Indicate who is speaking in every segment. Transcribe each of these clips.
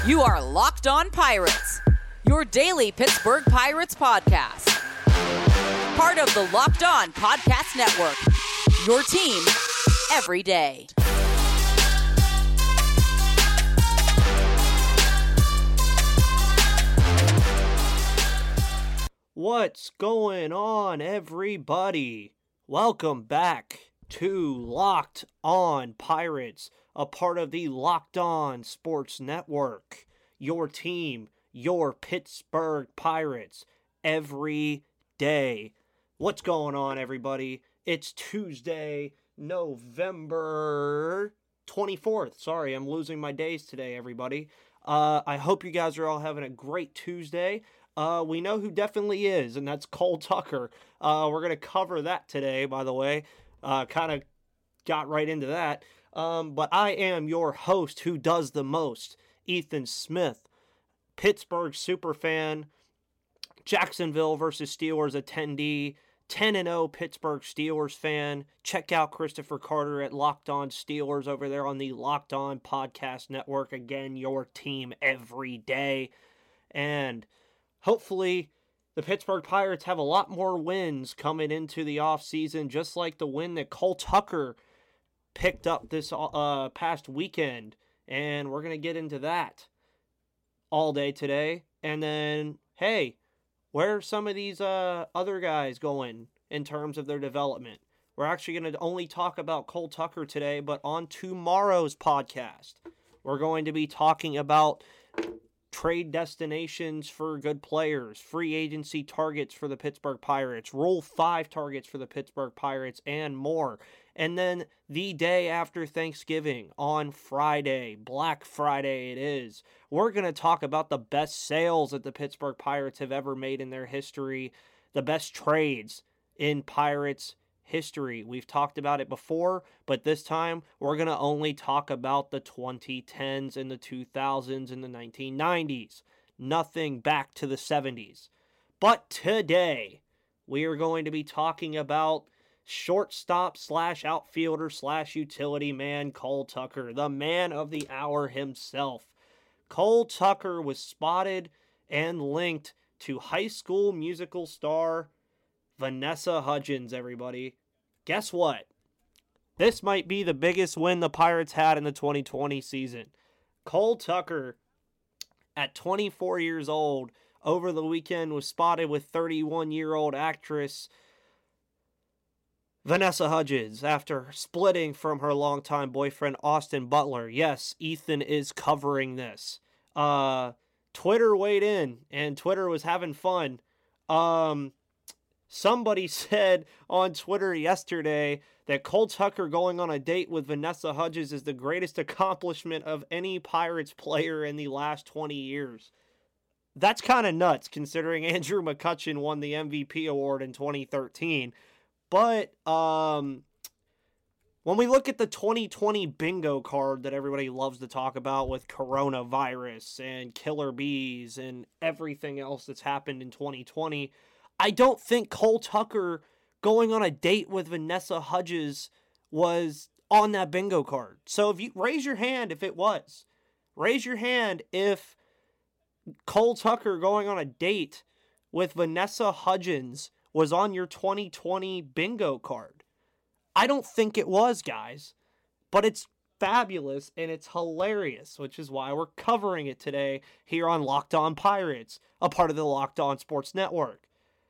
Speaker 1: You are Locked On Pirates, your daily Pittsburgh Pirates podcast. Part of the Locked On Podcast Network, your team every day.
Speaker 2: What's going on, everybody? Welcome back to Locked On Pirates, a part of the Locked On Sports Network. Your team, your Pittsburgh Pirates, every day. What's going on, everybody? It's Tuesday, November 24th. Sorry, I'm losing my days today, everybody. I hope you guys are all having a great Tuesday. We know who definitely is, and that's Cole Tucker. We're going to cover that today, by the way. Kind of got right into that. But I am your host who does the most, Ethan Smith, Pittsburgh superfan, Jacksonville versus Steelers attendee, 10-0 Pittsburgh Steelers fan. Check out Christopher Carter at Locked On Steelers over there on the Locked On Podcast Network. Again, your team every day. And hopefully the Pittsburgh Pirates have a lot more wins coming into the offseason, just like the win that Cole Tucker picked up this past weekend. And we're going to get into that all day today. And then, hey, where are some of these other guys going in terms of their development? We're actually going to only talk about Cole Tucker today, but on tomorrow's podcast, we're going to be talking about trade destinations for good players, free agency targets for the Pittsburgh Pirates, Rule 5 targets for the Pittsburgh Pirates, and more. And then the day after Thanksgiving, on Friday, Black Friday it is, we're going to talk about the best sales that the Pittsburgh Pirates have ever made in their history, the best trades in Pirates history. We've talked about it before, but this time we're going to only talk about the 2010s and the 2000s and the 1990s. Nothing back to the 70s. But today, we are going to be talking about shortstop / outfielder / utility man Cole Tucker, the man of the hour himself. Cole Tucker was spotted and linked to High School Musical star Vanessa Hudgens, everybody. Guess what? This might be the biggest win the Pirates had in the 2020 season. Cole Tucker, at 24 years old, over the weekend was spotted with 31-year-old actress Vanessa Hudgens after splitting from her longtime boyfriend Austin Butler. Yes, Ethan is covering this. Twitter weighed in, and Twitter was having fun. Somebody said on Twitter yesterday that Cole Tucker going on a date with Vanessa Hudgens is the greatest accomplishment of any Pirates player in the last 20 years. That's kind of nuts, considering Andrew McCutchen won the MVP award in 2013. But when we look at the 2020 bingo card that everybody loves to talk about with coronavirus and killer bees and everything else that's happened in 2020, I don't think Cole Tucker going on a date with Vanessa Hudgens was on that bingo card. So if you raise your hand if it was. Raise your hand if Cole Tucker going on a date with Vanessa Hudgens was on your 2020 bingo card. I don't think it was, guys. But it's fabulous and it's hilarious, which is why we're covering it today here on Locked On Pirates, a part of the Locked On Sports Network.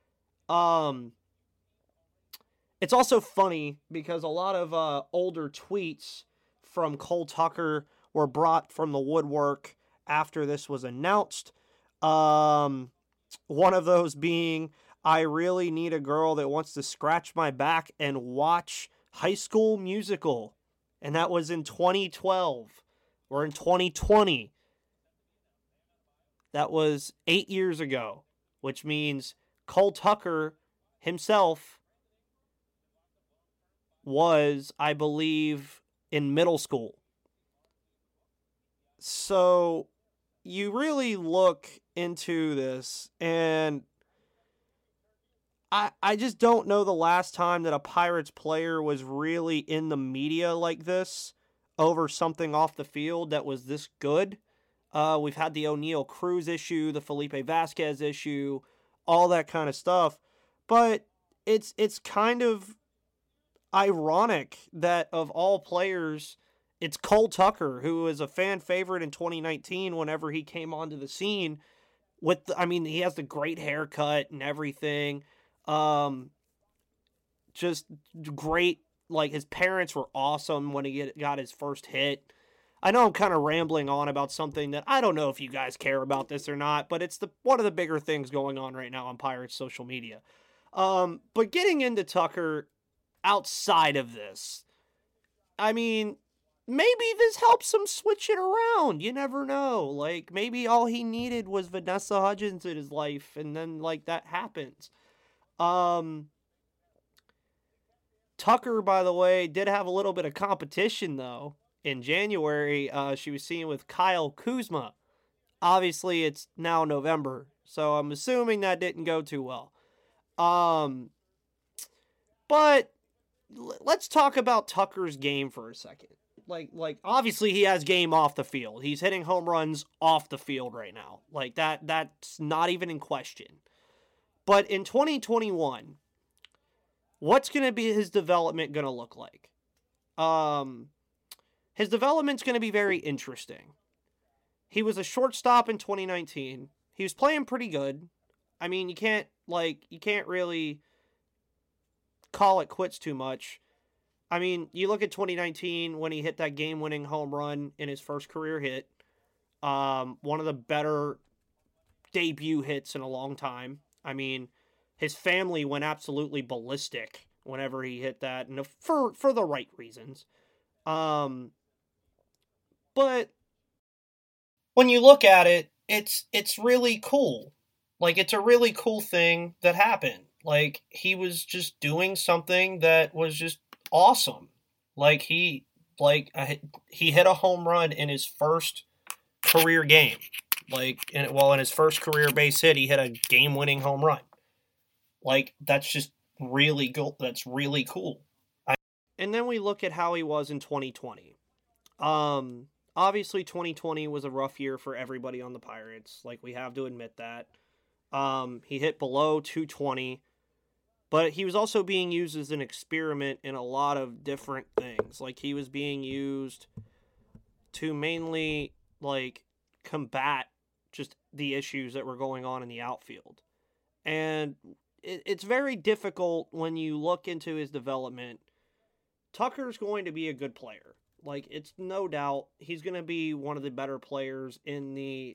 Speaker 2: It's also funny because a lot of older tweets from Cole Tucker were brought from the woodwork after this was announced. One of those being, I really need a girl that wants to scratch my back and watch High School Musical. And that was in 2012. We're in 2020. That was 8 years ago, which means Cole Tucker himself was, I believe, in middle school. So you really look into this, and I just don't know the last time that a Pirates player was really in the media like this over something off the field that was this good. We've had the O'Neal Cruz issue, the Felipe Vasquez issue, all that kind of stuff. But it's kind of ironic that of all players, it's Cole Tucker, who was a fan favorite in 2019 whenever he came onto the scene. He has the great haircut and everything. Just great. Like, his parents were awesome when he got his first hit. I know I'm kind of rambling on about something that I don't know if you guys care about this or not, but it's one of the bigger things going on right now on Pirates social media. But getting into Tucker outside of this, I mean, maybe this helps him switch it around. You never know. Like, maybe all he needed was Vanessa Hudgens in his life, and then, like, that happens. Tucker, by the way, did have a little bit of competition, though. In January, she was seen with Kyle Kuzma. Obviously, it's now November, so I'm assuming that didn't go too well. But let's talk about Tucker's game for a second. Like obviously he has game off the field. He's hitting home runs off the field right now. Like that's not even in question. But in 2021, what's going to be his development going to look like? His development's going to be very interesting. He was a shortstop in 2019. He was playing pretty good. I mean, you can't really call it quits too much. I mean, you look at 2019 when he hit that game-winning home run in his first career hit. One of the better debut hits in a long time. I mean, his family went absolutely ballistic whenever he hit that, and for the right reasons. But when you look at it, it's really cool. Like, it's a really cool thing that happened. Like, he was just doing something that was just awesome. Like, he hit a home run in his first career game. In his first career base hit, he hit a game-winning home run. Like, that's just really cool. That's really cool. And then we look at how he was in 2020. Obviously, 2020 was a rough year for everybody on the Pirates. Like, we have to admit that. He hit below 220, but he was also being used as an experiment in a lot of different things. Like, he was being used to mainly, like, combat just the issues that were going on in the outfield. And it's very difficult when you look into his development. Tucker's going to be a good player. Like, it's no doubt he's going to be one of the better players in the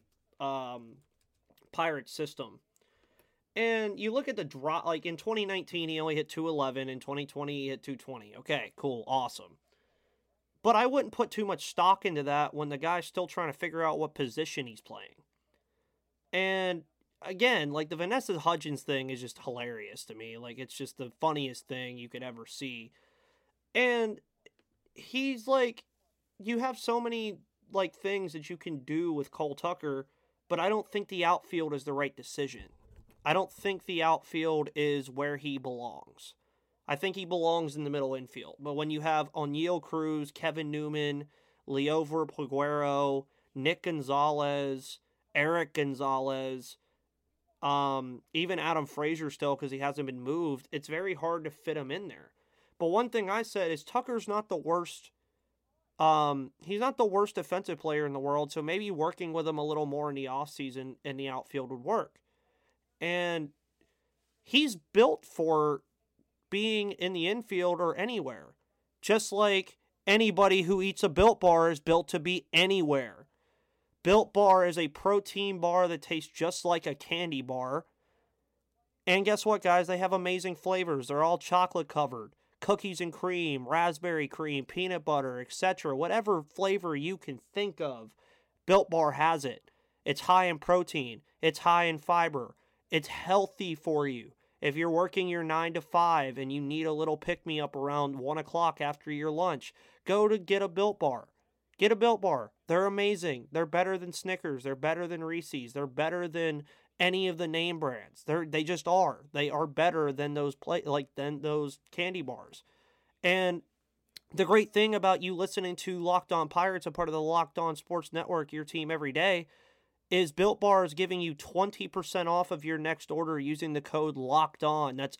Speaker 2: Pirates system. And you look at the drop, like in 2019, he only hit 211. In 2020, he hit 220. Okay, cool, awesome. But I wouldn't put too much stock into that when the guy's still trying to figure out what position he's playing. And again, like, the Vanessa Hudgens thing is just hilarious to me. Like, it's just the funniest thing you could ever see. And he's like, you have so many, like, things that you can do with Cole Tucker, but I don't think the outfield is the right decision. I don't think the outfield is where he belongs. I think he belongs in the middle infield. But when you have O'Neal Cruz, Kevin Newman, Liover Peguero, Nick Gonzalez, Eric Gonzalez, even Adam Frazier still, because he hasn't been moved, it's very hard to fit him in there. But one thing I said is Tucker's not the worst. He's not the worst defensive player in the world, so maybe working with him a little more in the offseason in the outfield would work. And he's built for being in the infield or anywhere. Just like anybody who eats a Built Bar is built to be anywhere. Built Bar is a protein bar that tastes just like a candy bar. And guess what, guys? They have amazing flavors. They're all chocolate covered. Cookies and cream, raspberry cream, peanut butter, etc. Whatever flavor you can think of, Built Bar has it. It's high in protein. It's high in fiber. It's healthy for you. If you're working your 9 to 5 and you need a little pick-me-up around 1 o'clock after your lunch, go to get a Built Bar. Get a Built Bar. They're amazing. They're better than Snickers. They're better than Reese's. They're better than any of the name brands. They just are. They are better than those those candy bars. And the great thing about you listening to Locked On Pirates, a part of the Locked On Sports Network, your team every day, is Built Bar is giving you 20% off of your next order using the code Locked On. That's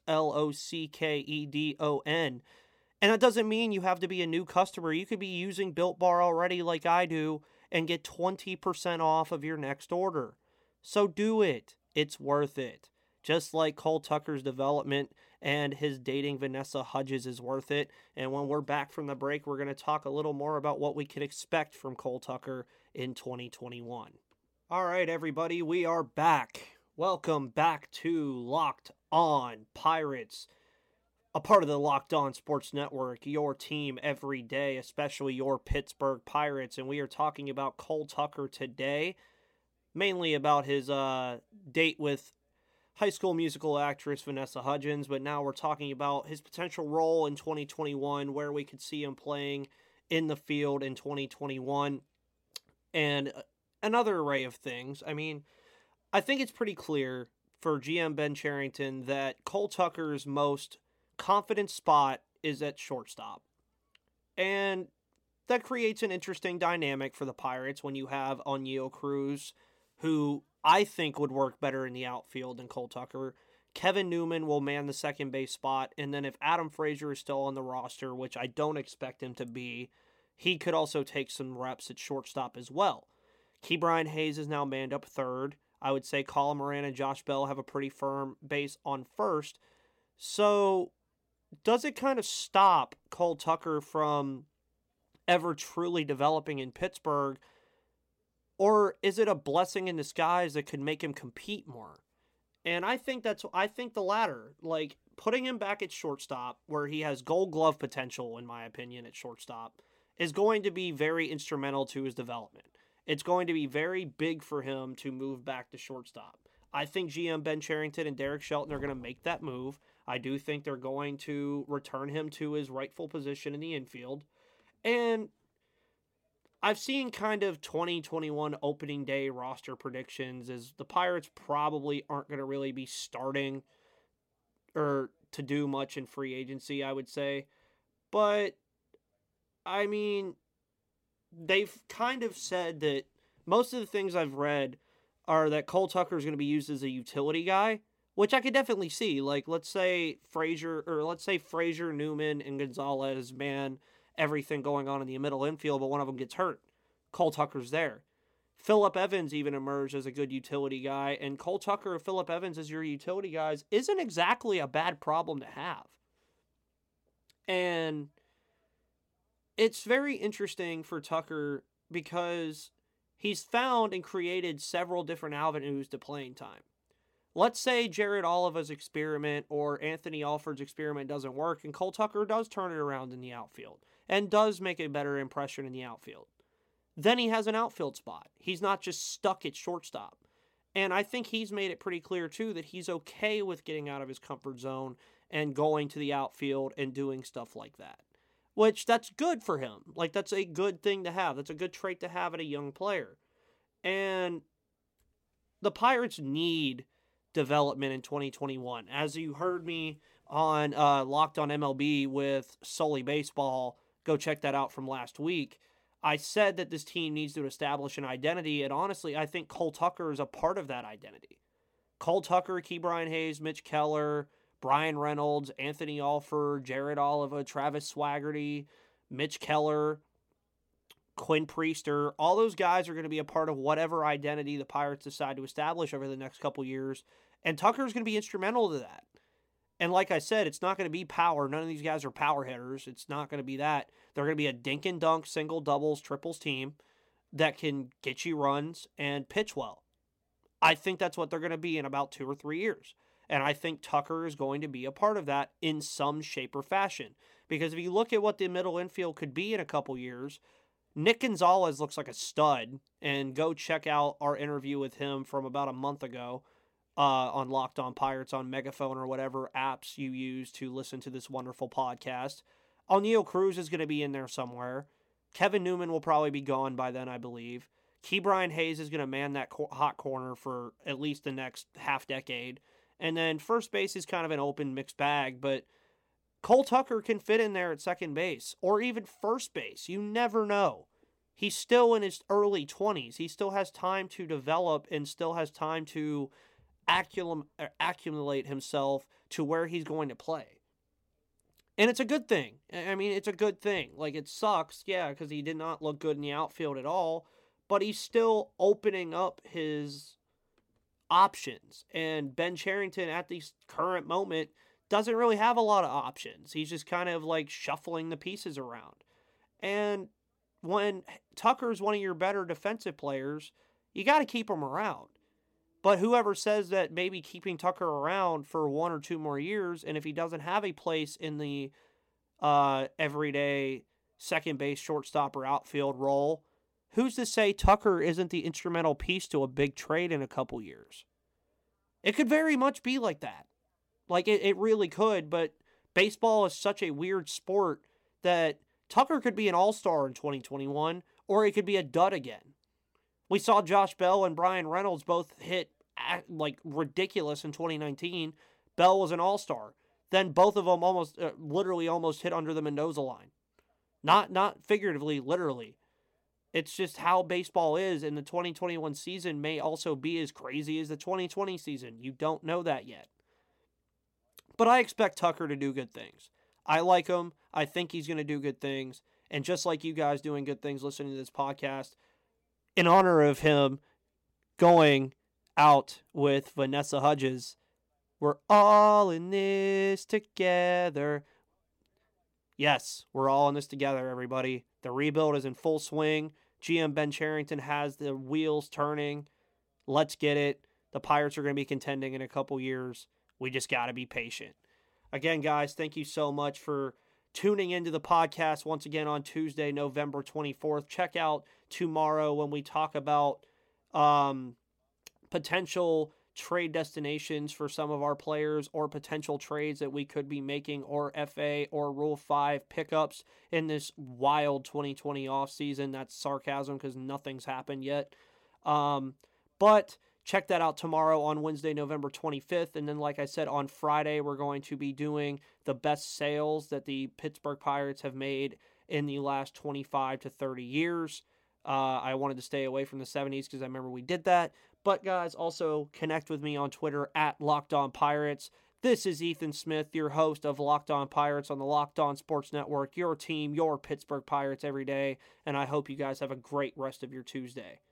Speaker 2: LOCKEDON. And that doesn't mean you have to be a new customer. You could be using Built Bar already like I do and get 20% off of your next order. So do it. It's worth it. Just like Cole Tucker's development and his dating Vanessa Hudgens is worth it. And when we're back from the break, we're going to talk a little more about what we can expect from Cole Tucker in 2021. All right, everybody, we are back. Welcome back to Locked On Pirates, a part of the Locked On Sports Network, your team every day, especially your Pittsburgh Pirates. And we are talking about Cole Tucker today, mainly about his date with High School Musical actress Vanessa Hudgens, but now we're talking about his potential role in 2021, where we could see him playing in the field in 2021, and another array of things. I mean, I think it's pretty clear for GM Ben Cherington that Cole Tucker's most confident spot is at shortstop. And that creates an interesting dynamic for the Pirates when you have Oneil Cruz, who I think would work better in the outfield than Cole Tucker. Kevin Newman will man the second base spot, and then if Adam Frazier is still on the roster, which I don't expect him to be, he could also take some reps at shortstop as well. Ke'Bryan Hayes is now manned up third. I would say Colin Moran and Josh Bell have a pretty firm base on first. So does it kind of stop Cole Tucker from ever truly developing in Pittsburgh? Or is it a blessing in disguise that could make him compete more? And I think the latter. Like, putting him back at shortstop, where he has Gold Glove potential, in my opinion, at shortstop, is going to be very instrumental to his development. It's going to be very big for him to move back to shortstop. I think GM Ben Cherington and Derek Shelton are going to make that move. I do think they're going to return him to his rightful position in the infield. And I've seen kind of 2021 opening day roster predictions as the Pirates probably aren't going to really be starting or to do much in free agency, I would say. But, I mean, they've kind of said that most of the things I've read are that Cole Tucker is going to be used as a utility guy, which I could definitely see. Like, let's say Frazier, Newman, and Gonzalez man everything going on in the middle infield, but one of them gets hurt. Cole Tucker's there. Phillip Evans even emerged as a good utility guy, and Cole Tucker or Phillip Evans as your utility guys isn't exactly a bad problem to have. And it's very interesting for Tucker because he's found and created several different avenues to playing time. Let's say Jared Oliva's experiment or Anthony Alford's experiment doesn't work, and Cole Tucker does turn it around in the outfield and does make a better impression in the outfield. Then he has an outfield spot. He's not just stuck at shortstop. And I think he's made it pretty clear, too, that he's okay with getting out of his comfort zone and going to the outfield and doing stuff like that. Which, that's good for him. Like, that's a good thing to have. That's a good trait to have in a young player. And the Pirates need development in 2021. As you heard me on Locked on MLB with Sully Baseball, go check that out from last week. I said that this team needs to establish an identity, and honestly, I think Cole Tucker is a part of that identity. Cole Tucker, Ke'Bryan Hayes, Mitch Keller, Brian Reynolds, Anthony Alford, Jared Oliva, Travis Swaggerty, Mitch Keller, Quinn Priester, all those guys are going to be a part of whatever identity the Pirates decide to establish over the next couple years, and Tucker's going to be instrumental to that. And like I said, it's not going to be power. None of these guys are power hitters. It's not going to be that. They're going to be a dink and dunk, single, doubles, triples team that can get you runs and pitch well. I think that's what they're going to be in about 2 or 3 years. And I think Tucker is going to be a part of that in some shape or fashion. Because if you look at what the middle infield could be in a couple years, Nick Gonzalez looks like a stud. And go check out our interview with him from about a month ago on Locked On Pirates on Megaphone or whatever apps you use to listen to this wonderful podcast. Oneil Cruz is going to be in there somewhere. Kevin Newman will probably be gone by then, I believe. Ke'Bryan Hayes is going to man that hot corner for at least the next half decade. And then first base is kind of an open mixed bag, but Cole Tucker can fit in there at second base or even first base. You never know. He's still in his early 20s. He still has time to develop and still has time to accumulate himself to where he's going to play. And it's a good thing. I mean, it's a good thing. Like, it sucks, yeah, because he did not look good in the outfield at all, but he's still opening up his options. And Ben Cherington, at the current moment, doesn't really have a lot of options. He's just kind of like shuffling the pieces around. And when Tucker's one of your better defensive players, you got to keep him around. But whoever says that maybe keeping Tucker around for 1 or 2 more years, and if he doesn't have a place in the everyday second base, shortstop, or outfield role, who's to say Tucker isn't the instrumental piece to a big trade in a couple years? It could very much be like that. Like, it really could, but baseball is such a weird sport that Tucker could be an all-star in 2021, or he could be a dud again. We saw Josh Bell and Brian Reynolds both hit like ridiculous in 2019. Bell was an all-star. Then both of them literally almost hit under the Mendoza line. Not figuratively, literally. It's just how baseball is, and the 2021 season may also be as crazy as the 2020 season. You don't know that yet. But I expect Tucker to do good things. I like him. I think he's going to do good things. And just like you guys doing good things listening to this podcast, in honor of him going out with Vanessa Hudgens, we're all in this together. Yes, we're all in this together, everybody. The rebuild is in full swing. GM Ben Cherington has the wheels turning. Let's get it. The Pirates are going to be contending in a couple years. We just got to be patient. Again, guys, thank you so much for tuning into the podcast once again on Tuesday, November 24th. Check out tomorrow when we talk about potential trade destinations for some of our players or potential trades that we could be making or FA or Rule 5 pickups in this wild 2020 offseason. That's sarcasm because nothing's happened yet. But check that out tomorrow on Wednesday, November 25th. And then, like I said, on Friday, we're going to be doing the best sales that the Pittsburgh Pirates have made in the last 25 to 30 years. I wanted to stay away from the 70s because I remember we did that. But, guys, also connect with me on Twitter at Locked On Pirates. This is Ethan Smith, your host of Locked On Pirates on the Locked On Sports Network, your team, your Pittsburgh Pirates every day. And I hope you guys have a great rest of your Tuesday.